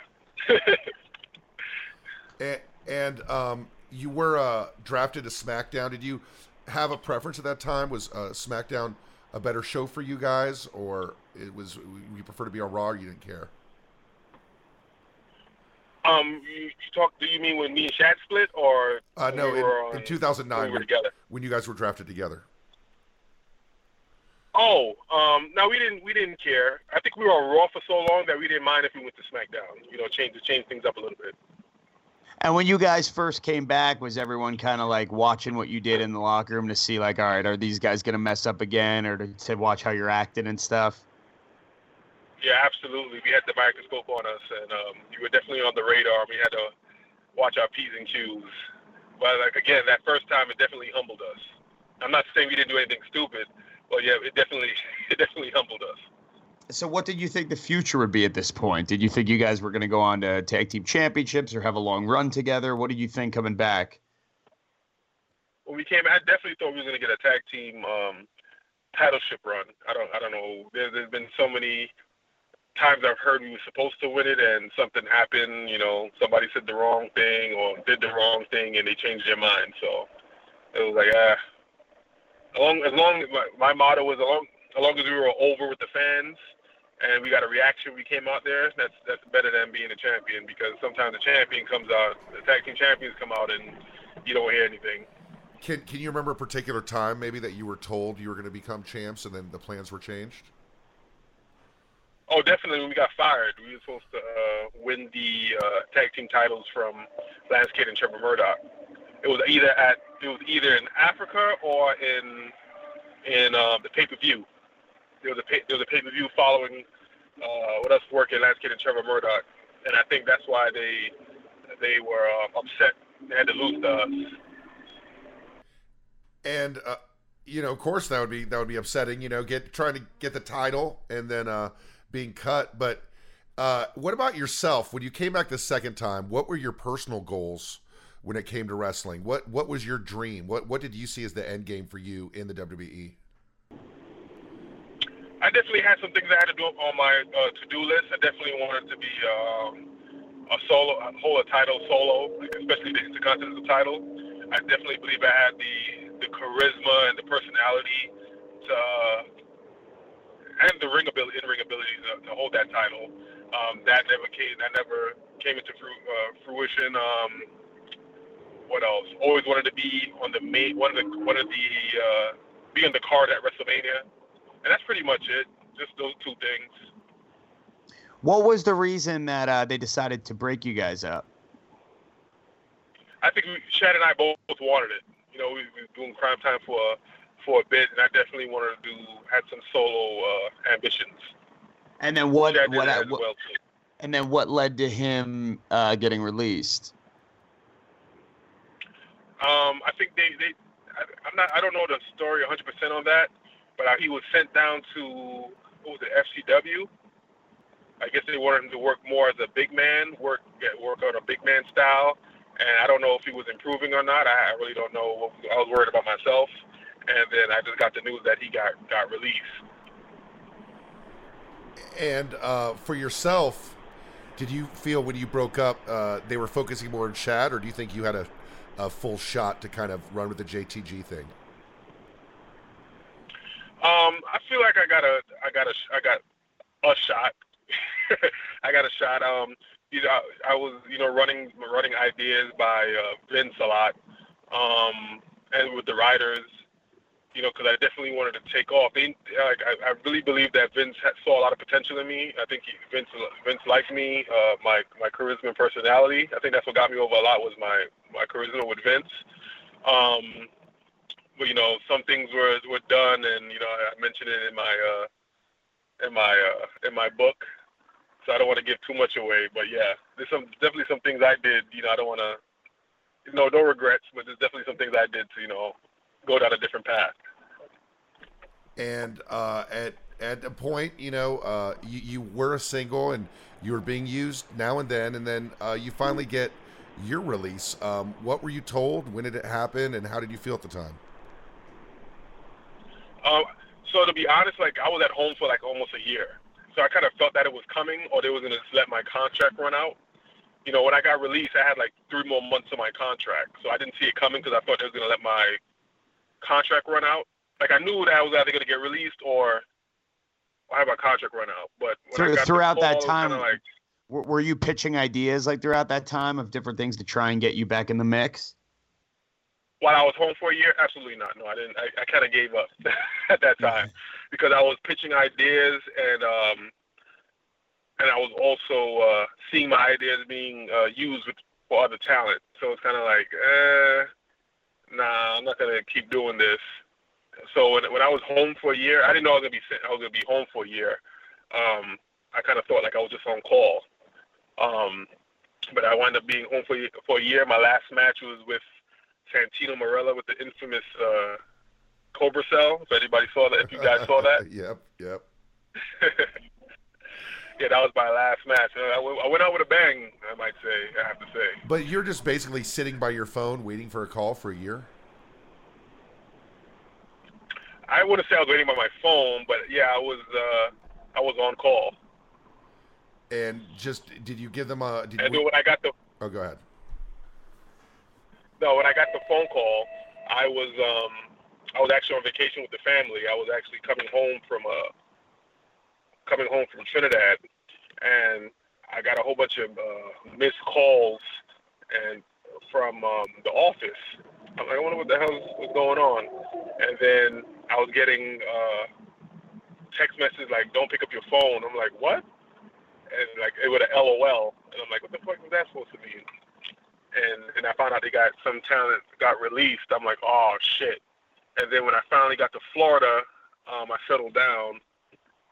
and and um, you were uh, drafted to SmackDown. Did you have a preference at that time? Was uh, SmackDown a better show for you guys, or it was you prefer to be on Raw, or you didn't care? Um, you, you talk? Do you mean when me and Shad split, or uh, no? we in, on, in two thousand nine, when, we were when, together? when you guys were drafted together. Oh, um, no, we didn't. We didn't care. I think we were on Raw for so long that we didn't mind if we went to SmackDown. You know, change to change things up a little bit. And when you guys first came back, was everyone kind of like watching what you did in the locker room to see like, all right, are these guys gonna mess up again, or to, to watch how you're acting and stuff? Yeah, absolutely. We had the microscope on us, and um, you were definitely on the radar. We had to watch our P's and Q's. But like again, that first time, it definitely humbled us. I'm not saying we didn't do anything stupid, but yeah, it definitely, it definitely humbled us. So what did you think the future would be at this point? Did you think you guys were going to go on to tag team championships or have a long run together? What did you think coming back? When we came, I definitely thought we were going to get a tag team um, titleship run. I don't, I don't know. There, there's been so many times I've heard we were supposed to win it, and something happened. You know, somebody said the wrong thing or did the wrong thing, and they changed their mind. So it was like, ah. As long as long as my, my motto was, as long, as long as we were over with the fans and we got a reaction, we came out there, that's that's better than being a champion, because sometimes the champion comes out, the tag team champions come out, and you don't hear anything. Can Can you remember a particular time maybe that you were told you were going to become champs and then the plans were changed? Oh, definitely. When we got fired, we were supposed to uh, win the uh, tag team titles from Lance Kidd and Trevor Murdoch. It was either at it was either in Africa or in in uh, the pay per view. there was a pay, there was a pay per view following uh, with us working Lance Kid and Trevor Murdoch, and I think that's why they they were uh, upset. They had to lose to us. And uh, you know, of course, that would be that would be upsetting. You know, get trying to get the title and then uh, being cut. But uh, what about yourself? When you came back the second time, what were your personal goals when it came to wrestling? What what was your dream? What what did you see as the end game for you in the W W E? I definitely had some things I had to do on my uh, to-do list. I definitely wanted to be um, a solo, hold a title solo, like especially the Intercontinental title. I definitely believe I had the the charisma and the personality to, uh, and the ring ability, in-ring ability to, to hold that title. Um, that never came. That never came into fru- uh, fruition. Um, what else? Always wanted to be on the main, one of the, one of the, uh, be on the card at WrestleMania, and that's pretty much it. Just those two things. What was the reason that uh, they decided to break you guys up? I think we, Shad and I both wanted it. You know, we we were doing Crime Time for a, for a bit, and I definitely wanted to do had some solo uh, ambitions. And then what? Shad what, what well and then what led to him uh, getting released? Um, I think they they I, I'm not I don't know the story one hundred percent on that, but he was sent down to what was it F C W. I guess they wanted him to work more as a big man, work get work on a big man style. And I don't know if he was improving or not. I really don't know. I was worried about myself. And then I just got the news that he got, got released. And uh, for yourself, did you feel when you broke up, uh, they were focusing more on Shad, or do you think you had a, a full shot to kind of run with the J T G thing? Um, I feel like I got a, I got a, I got a shot. I got a shot. Um, You know, I, I was, you know, running running ideas by uh, Vince a lot, um, and with the writers, you know, because I definitely wanted to take off. They, like, I, I really believe that Vince had, saw a lot of potential in me. I think he, Vince Vince liked me, uh, my my charisma and personality. I think that's what got me over a lot was my, my charisma with Vince. Um, but you know, some things were were done, and you know, I mentioned it in my uh, in my uh, in my book. So I don't want to give too much away, but yeah, there's some definitely some things I did. You know, I don't want to, you know, no regrets, but there's definitely some things I did to, you know, go down a different path. And uh, at at a point, you know, uh, you, you were a single and you were being used now and then, and then uh, you finally get your release. Um, what were you told? When did it happen? And how did you feel at the time? Um, so to be honest, like I was at home for like almost a year. So I kind of felt that it was coming, or they were going to just let my contract run out. You know, when I got released, I had like three more months of my contract. So I didn't see it coming because I thought they was going to let my contract run out. Like I knew that I was either going to get released or I had my contract run out. But when Through, I got throughout the call, that time, like, were, were you pitching ideas like throughout that time of different things to try and get you back in the mix? While I was home for a year, absolutely not. No, I didn't. I, I kind of gave up at that time because I was pitching ideas and um, and I was also uh, seeing my ideas being uh, used with, for other talent. So it's kind of like, eh, nah, I'm not gonna keep doing this. So when when I was home for a year, I didn't know I was gonna be I was gonna be home for a year. Um, I kind of thought like I was just on call. Um, but I wound up being home for for a year. My last match was with Santino Marella with the infamous uh, Cobra Cell. If anybody saw that, if you guys saw that. Yep, yep. Yeah, that was my last match. I, w- I went out with a bang, I might say, I have to say. But you're just basically sitting by your phone waiting for a call for a year? I wouldn't say I was waiting by my phone, but yeah, I was uh, I was on call. And just, did you give them a... Did and you, when I got the... Oh, go ahead. No, when I got the phone call, I was um, I was actually on vacation with the family. I was actually coming home from uh, coming home from Trinidad, and I got a whole bunch of uh, missed calls and from um, the office. I'm like, I wonder what the hell is going on. And then I was getting uh, text messages like, "Don't pick up your phone." I'm like, what? And like it with an L O L, and I'm like, what the fuck was that supposed to mean? And and I found out they got some talent got released. I'm like, oh shit. And then when I finally got to Florida, um, I settled down,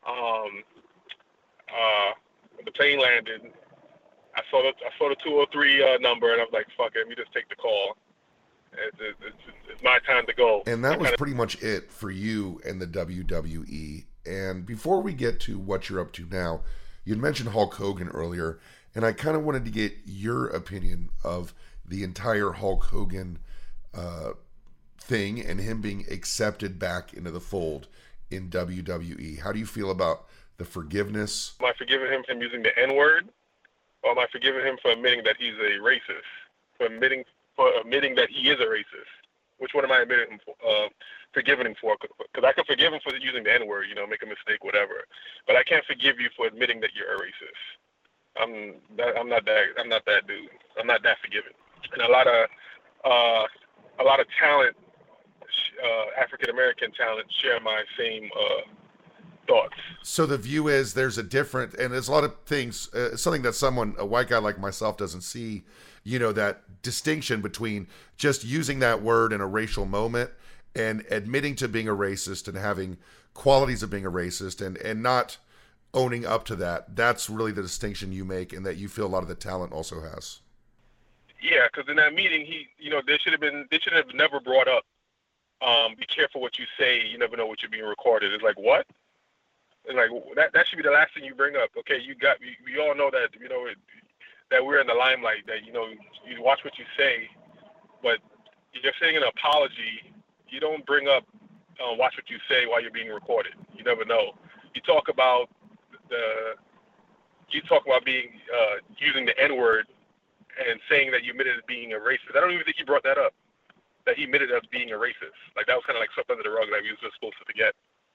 Um, uh, when the plane landed, I saw the I saw the two oh three uh, number, and I was like, "Fuck it, let me just take the call. It's, it's, it's my time to go." And that was pretty much it for you and the W W E. And before we get to what you're up to now, you'd mentioned Hulk Hogan earlier, and I kind of wanted to get your opinion of the entire Hulk Hogan uh, thing and him being accepted back into the fold in W W E. How do you feel about the forgiveness? Am I forgiving him for using the N-word, or am I forgiving him for admitting that he's a racist? For admitting for admitting that he is a racist? Which one am I admitting him for, uh, forgiving him for? Because I can forgive him for using the N-word, you know, make a mistake, whatever. But I can't forgive you for admitting that you're a racist. I'm that, I'm not that I'm not that dude. I'm not that forgiving. And a lot of uh, a lot of talent. Uh, African American talent share my same uh, thoughts. So the view is there's a different, and there's a lot of things, uh, something that someone, a white guy like myself, doesn't see. You know, that distinction between just using that word in a racial moment and admitting to being a racist and having qualities of being a racist and and not owning up to that. That's really the distinction you make, and that you feel a lot of the talent also has. Yeah, because in that meeting, he, you know, they should have been, they should have never brought up. Um, be careful what you say. You never know what you're being recorded. It's like, what? It's like that. That should be the last thing you bring up. Okay, you got. We, we all know that. You know it, that we're in the limelight. That you know you watch what you say, but you're saying an apology. You don't bring up uh, watch what you say while you're being recorded. You never know. You talk about the. You talk about being uh, using the N-word and saying that you admitted to being a racist. I don't even think you brought that up. That he admitted as being a racist. Like, that was kind of like swept under the rug that we was just supposed to forget.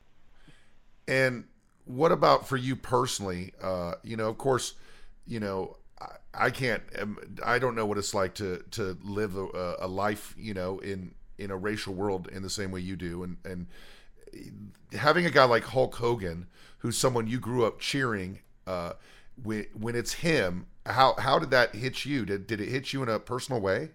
And what about for you personally? Uh, you know, of course, you know, I, I can't, I don't know what it's like to, to live a, a life, you know, in, in a racial world in the same way you do. And, and having a guy like Hulk Hogan, who's someone you grew up cheering, uh, when, when it's him, how, how did that hit you? Did, did it hit you in a personal way?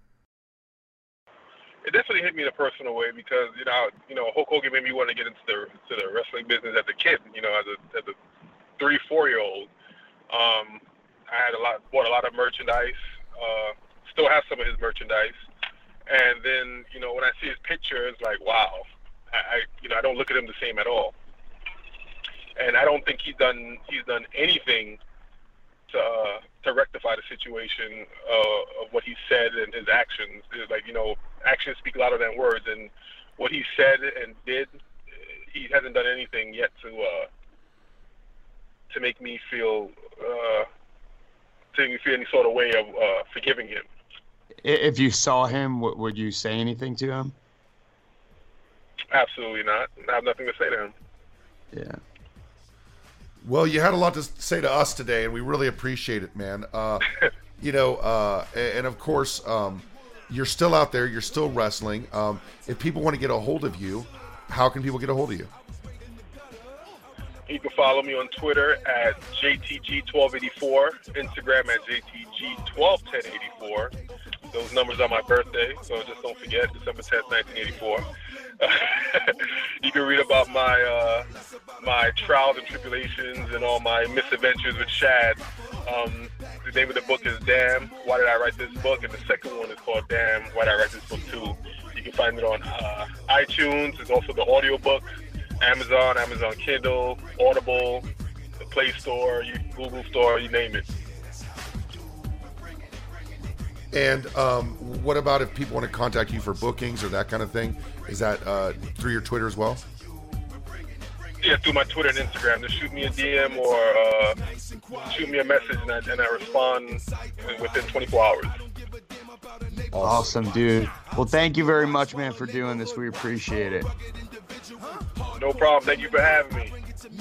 It definitely hit me in a personal way because, you know, you know, Hulk Hogan made me want to get into the to the wrestling business as a kid, you know, as a as a three, four year old. Um, I had a lot bought a lot of merchandise, uh, still have some of his merchandise. And then, you know, when I see his picture, it's like, wow. I, I you know, I don't look at him the same at all. And I don't think he's done he's done anything to uh, to rectify the situation uh, of what he said and his actions. It's like, you know, actions speak louder than words, and what he said and did, he hasn't done anything yet to uh, to make me feel uh, to make me feel any sort of way of uh, forgiving him. If you saw him, would you say anything to him? Absolutely not. I have nothing to say to him. Yeah. Well, you had a lot to say to us today, and we really appreciate it, man. Uh, you know, uh, and, and of course, um, you're still out there. You're still wrestling. Um, if people want to get a hold of you, how can people get a hold of you? You can follow me on Twitter at J T G twelve eighty-four, Instagram at J T G twelve ten eighty-four. Those numbers are my birthday, so just don't forget, December tenth, nineteen eighty-four. You can read about my uh, my trials and tribulations and all my misadventures with Shad. Um, the name of the book is Damn, Why Did I Write This Book? And the second one is called Damn, Why Did I Write This Book Too? You can find it on uh, iTunes. There's also the audiobook, Amazon, Amazon Kindle, Audible, the Play Store, you, Google Store, you name it. And um, what about if people want to contact you for bookings or that kind of thing? Is that uh, through your Twitter as well? Yeah, through my Twitter and Instagram. Just shoot me a D M or uh, shoot me a message, and I, and I respond within twenty-four hours. Awesome, dude. Well, thank you very much, man, for doing this. We appreciate it. No problem. Thank you for having me.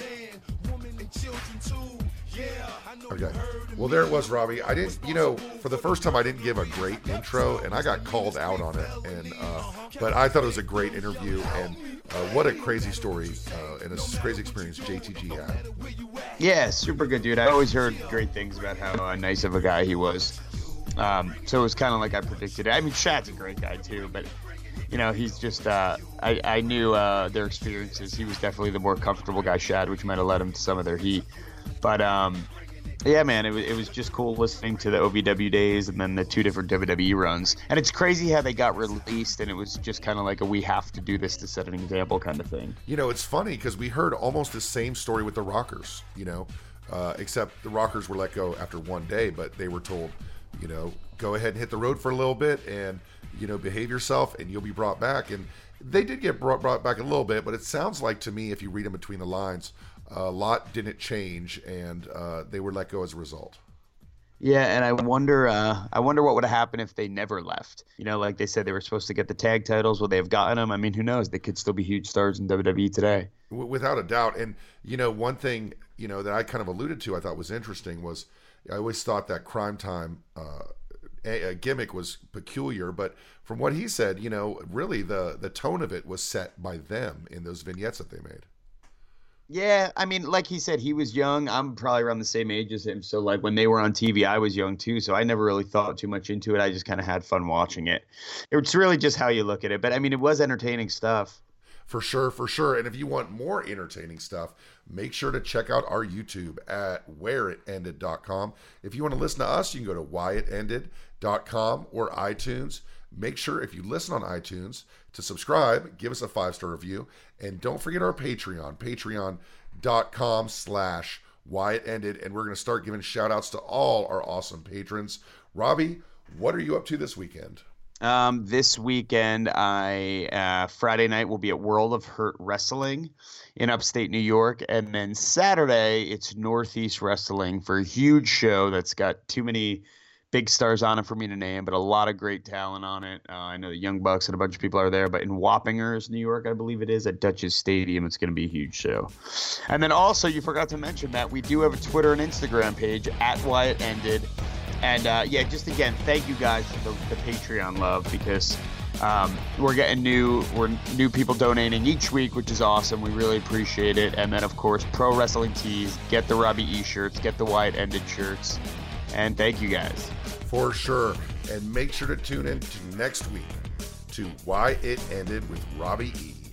Okay. Well, there it was, Robbie. I didn't, you know, for the first time, I didn't give a great intro, and I got called out on it. And uh, but I thought it was a great interview, and uh, what a crazy story uh, and a crazy experience J T G had. Yeah, super good, dude. I always heard great things about how uh, nice of a guy he was. Um, so it was kind of like I predicted. I mean, Shad's a great guy too, but you know, he's just, uh, I, I knew uh, their experiences. He was definitely the more comfortable guy, Shad, which might have led him to some of their heat. But, um, yeah, man, it was, it was just cool listening to the O V W days and then the two different W W E runs. And it's crazy how they got released, and it was just kind of like a we have to do this to set an example kind of thing. You know, it's funny because we heard almost the same story with the Rockers, you know, uh, except the Rockers were let go after one day, but they were told, you know, go ahead and hit the road for a little bit and, you know, behave yourself and you'll be brought back. And they did get brought, brought back a little bit, but it sounds like to me, if you read them between the lines, a lot didn't change, and uh, they were let go as a result. Yeah, and I wonder, uh, I wonder what would have happened if they never left. You know, like they said, they were supposed to get the tag titles. Would they have gotten them? I mean, who knows? They could still be huge stars in W W E today. Without a doubt. And, you know, one thing, you know, that I kind of alluded to I thought was interesting was I always thought that Crime Time uh, a, a gimmick was peculiar. But from what he said, you know, really the, the tone of it was set by them in those vignettes that they made. Yeah, I mean, like he said, he was young. I'm probably around the same age as him. So, like, when they were on T V, I was young, too. So I never really thought too much into it. I just kind of had fun watching it. It's really just how you look at it. But, I mean, it was entertaining stuff. For sure, for sure. And if you want more entertaining stuff, make sure to check out our YouTube at where it ended dot com. If you want to listen to us, you can go to why it ended dot com or iTunes. Make sure, if you listen on iTunes, to subscribe, give us a five-star review, and don't forget our Patreon, patreon.com slash why it ended, and we're going to start giving shout-outs to all our awesome patrons. Robbie, what are you up to this weekend? Um, this weekend, I uh, Friday night will be at World of Hurt Wrestling in upstate New York, and then Saturday, it's Northeast Wrestling for a huge show that's got too many big stars on it for me to name, but a lot of great talent on it. Uh, I know the Young Bucks and a bunch of people are there, but in Wappingers, New York, I believe it is, at Dutchess Stadium, it's going to be a huge show. And then also, you forgot to mention that we do have a Twitter and Instagram page, at Why It Ended. And uh, yeah, just again, thank you guys for the, the Patreon love, because um, we're getting new, we're new people donating each week, which is awesome. We really appreciate it. And then, of course, Pro Wrestling Tees, get the Robbie E shirts, get the Why It Ended shirts. And thank you guys. For sure. And make sure to tune in to next week to Why It Ended with Robbie E.